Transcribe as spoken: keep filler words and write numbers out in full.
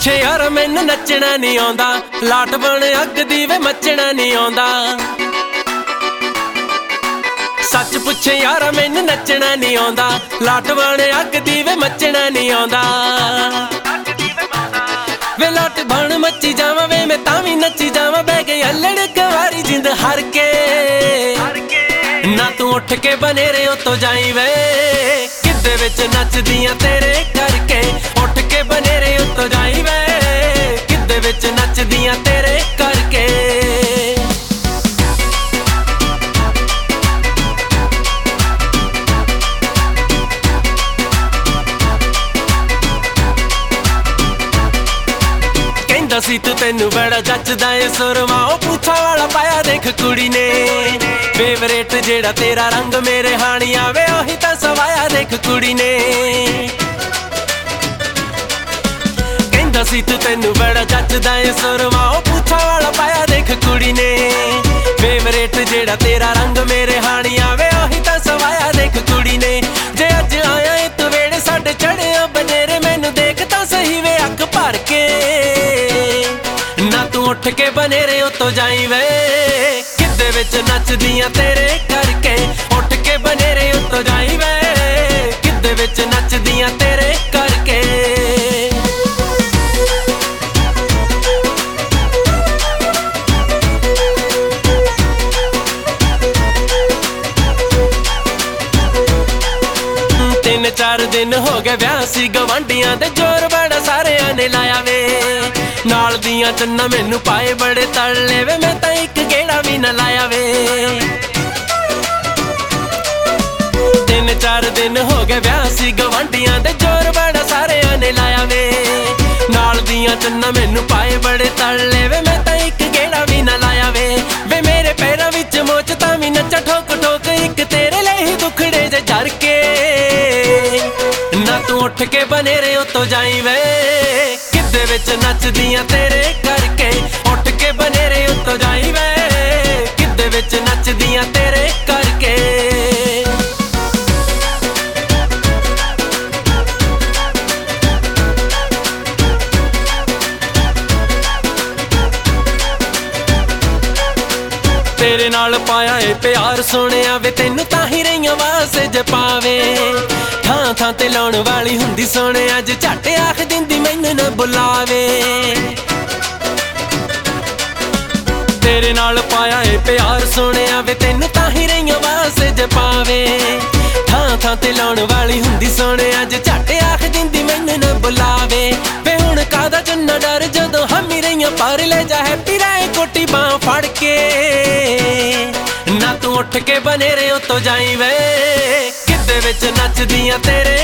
ਪੁੱਛੇ ਯਾਰ ਮੈਨੂੰ ਨੱਚਣਾ ਨਹੀਂ ਆਉਂਦਾ, ਲਾਟ ਬਣ ਅੱਗ ਦੀ ਵੇ ਮੱਚਣਾ ਨਹੀਂ ਆਉਂਦਾ। ਸੱਚ ਪੁੱਛੇ ਯਾਰ ਮੈਨੂੰ ਨੱਚਣਾ ਨਹੀਂ ਆਉਂਦਾ, ਲਾਟ ਬਣ ਅੱਗ ਦੀ ਵੇ ਮੱਚਣਾ ਨਹੀਂ ਆਉਂਦਾ। ਵੇ ਲਾਟ ਬਣ ਮੱਚੀ ਜਾਵਾਂ ਵੇ ਮੈਂ ਤਾਂ ਵੀ ਨੱਚੀ ਜਾਵਾਂ, ਬਹਿ ਗਈ ਅਲੜ ਕਵਾਰੀ ਜਿੰਦ ਹਰ ਕੇ। ਨਾ ਤੂੰ ਉੱਠ ਕੇ ਬਨੇਰੇ ਉੱਤੋਂ ਜਾਈ ਵੇ, ਕਿੱਦੇ ਵਿੱਚ ਨੱਚਦੀਆਂ ਤੇਰੇ ਕਰਕੇ। ਉੱਠ ਕੇ ਬਨੇਰੇ ਉੱਤੋਂ ਜਾਈ ਵੇ, ਕਿੱਦੇ ਵਿੱਚ ਨੱਚਦੀਆਂ ਤੇਰੇ ਕਰਕੇ। ਕਹਿੰਦਾ ਸੀ ਤੂੰ ਤੈਨੂੰ ਬੜਾ ਜੱਚਦਾ ਏ ਸੁਰਮਾ, ਉਹ ਪੁੱਛਾ ਵਾਲਾ ਪਾਇਆ ਦੇਖ ਕੁੜੀ ਨੇ। ਫੇਵਰੇਟ ਜਿਹੜਾ ਤੇਰਾ ਰੰਗ ਮੇਰੇ ਹਾਣੀ ਆਵੇ, ਉਹੀ ਤਾਂ ਸਵਾਇਆ ਦੇਖ ਕੁੜੀ ਨੇ। ਕਹਿੰਦਾ ਸੀ ਤੂੰ ਤੈਨੂੰ ਬੜਾ ਜੱਚਦਾ ਏ ਸੁਰਮਾ, ਉਹ ਪੁੱਛਾ ਵਾਲਾ ਪਾਇਆ ਦੇਖ ਕੁੜੀ ਨੇ। ਫੇਵਰੇਟ ਜਿਹੜਾ ਤੇਰਾ ਰੰਗ ਮੇਰੇ ਹਾਣੀ ਆਵੇ, ਉਹੀ ਤਾਂ ਸਵਾਇਆ ਦੇਖ ਕੁੜੀ ਨੇ। ਜੇ ਅੱਜ ਆਇਆ ਏ ਤੂੰ ਵੇੜੇ ਸਾਡੇ ਚੜਿਆ ਬਨੇਰੇ, ਮੈਨੂੰ ਦੇਖ ਤਾਂ ਸਹੀ ਵੇ ਅੱਖ ਭਰ ਕੇ। ਨਾ ਤੂੰ ਉੱਠ ਕੇ ਬਨੇਰੇ ਉੱਤੋਂ ਜਾਈ ਵੇ, ਕਿੱਦੇ ਵਿੱਚ ਨੱਚਦੀਆਂ ਤੇਰੇ ਕਰਕੇ। ਉੱਠ ਕੇ ਬਨੇਰੇ ਉੱਤੋਂ ਜਾਈ ਵੇ, ਕਿੱਦੇ ਵਿੱਚ ਨੱਚਦੀਆਂ ਤੇਰੇ ਕਰਕੇ। ਤਿੰਨ ਚਾਰ ਦਿਨ ਹੋ ਗਏ ਵਿਆਹ ਸੀ ਗਵਾਂਢੀਆਂ ਦੇ, ਜ਼ੋਰ ਬੜਾ ਸਾਰਿਆਂ ਨੇ ਲਾਇਆ ਵੇ। ਨਾਲ ਦੀਆਂ ਚੰਨਾਂ ਮੈਨੂੰ ਪਾਏ ਬੜੇ ਤੜਲੇ ਵੇ, ਮੈਂ ਤਾਂ ਇੱਕ ਗੇੜਾ ਵੀ ਨਾ ਲਾਇਆ ਵੇ। ਤਿੰਨ ਚਾਰ ਦਿਨ ਹੋ ਗਏ ਵਿਆਹ ਸੀ ਗਵਾਂਢੀਆਂ ਦੇ, ਜ਼ੋਰ ਬੜਾ ਸਾਰਿਆਂ ਨੇ ਲਾਇਆ ਵੇ। ਨਾਲ ਦੀਆਂ ਚੰਨਾਂ ਮੈਨੂੰ ਪਾਏ ਬੜੇ ਤੜਲੇ ਵੇ, ਮੈਂ ਤਾਂ ਇੱਕ ਗੇੜਾ ਵੀ ਨਾ ਲਾਇਆ ਵੇ। ਵੇ ਮੇਰੇ ਪੈਰਾਂ ਵਿੱਚ ਮੋਚ ਤਾਂ ਵੀ ਨੱਚਾ ਠੋਕ ਠੋਕ, ਇੱਕ ਤੇਰੇ ਲਈ ਹੀ ਦੁਖੜੇ ਜੇ ਜਰ ਕੇ। ਨਾ ਤੂੰ ਉੱਠ ਕੇ ਬਨੇਰੇ ਉੱਤੋਂ ਜਾਈ ਵੇ, ਕਿੱਦੇ ਵਿੱਚ ਨੱਚਦੀਆਂ ਤੇਰੇ ਕਰਕੇ। ਉੱਠ ਕੇ ਬਨੇਰੇ ਉੱਤੋਂ ਜਾਈ ਵੇ, ਕਿੱਦੇ ਵਿੱਚ ਨੱਚਦੀਆਂ ਤੇਰੇ ਕਰਕੇ। ਤੇਰੇ ਨਾਲ ਪਾਇਆ ਏ ਪਿਆਰ ਸੋਹਣਿਆ ਵੇ, ਤੈਨੂੰ ਤਾਂ ਹੀ ਰਹੀਆਂ ਵਾਸ ਜਪਾਵੇ। ਥਾਂ ਥਾਂ ਤੇ ਲਾਉਣ ਵਾਲੀ ਹੁੰਦੀ ਸੋਹਣਿਆ, ਅੱਜ ਝੱਟ ਆਖ ਦਿੰਦੀ ਮੈਨੂੰ ਨਾ ਬੁਲਾਵੇ। ਤੇਰੇ ਨਾਲ ਪਾਇਆ ਏ ਪਿਆਰ ਸੋਹਣਿਆ ਵੇ, ਤੈਨੂੰ ਤਾਂ ਹੀ ਰਹੀਆਂ ਵਾਸ ਜਪਾਵੇ। ਥਾਂ ਥਾਂ ਤੇ ਲਾਉਣ ਵਾਲੀ ਹੁੰਦੀ ਸੋਹਣਿਆ, ਅੱਜ ਝੱਟ ਆਖ ਦਿੰਦੀ ਮੈਨੂੰ ਨਾ ਬੁਲਾਵੇ। ਵੇ ਹੁਣ ਕਾਹਦਾ ਚੰਨਾ ਡਰ ਜਦੋਂ ਹਮੀ ਰਹੀਆਂ, ਪਰ ਲੈ ਜਾ ਹੈਪੀ ਰਾਏ ਕੋਟੀ ਬਾਂਹ ਫੜ ਕੇ। ਨਾ ਤੂੰ ਉੱਠ ਕੇ ਬਨੇਰੇ ਉੱਤੋਂ ਜਾਈ ਵੇ, ਕਿੱਦੇ ਵਿੱਚ ਨੱਚਦੀਆਂ ਤੇਰੇ